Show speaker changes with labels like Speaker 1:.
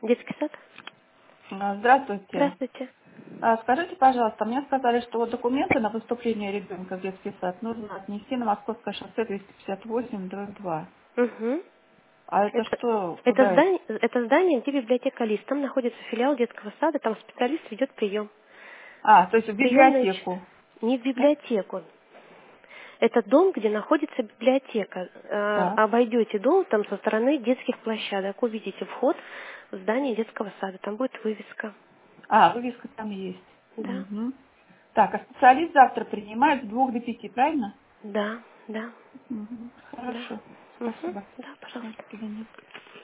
Speaker 1: Детский сад?
Speaker 2: Здравствуйте.
Speaker 1: Здравствуйте.
Speaker 2: Скажите, пожалуйста, мне сказали, что вот документы на поступление ребенка в детский сад нужно отнести на Московское шоссе 258, дробь 2.
Speaker 1: Угу.
Speaker 2: А это
Speaker 1: Это,
Speaker 2: что,
Speaker 1: это,
Speaker 2: куда это?
Speaker 1: здание, это здание, где библиотека Лист. Там находится филиал детского сада, там специалист ведет прием.
Speaker 2: То есть в
Speaker 1: Приемная
Speaker 2: библиотеку.
Speaker 1: не в
Speaker 2: Так?
Speaker 1: библиотеку. Это дом, где находится библиотека.
Speaker 2: Так.
Speaker 1: Обойдете дом, там со стороны детских площадок. Увидите вход в здание детского сада. Там будет вывеска.
Speaker 2: Вывеска там есть.
Speaker 1: Да,
Speaker 2: Угу. Так, а специалист завтра принимает с 2 до 5, правильно?
Speaker 1: да, да,
Speaker 2: Угу.
Speaker 1: да.
Speaker 2: Хорошо.
Speaker 1: Угу.
Speaker 2: Спасибо.
Speaker 1: Да,
Speaker 2: До
Speaker 1: пожалуйста.
Speaker 2: свидания.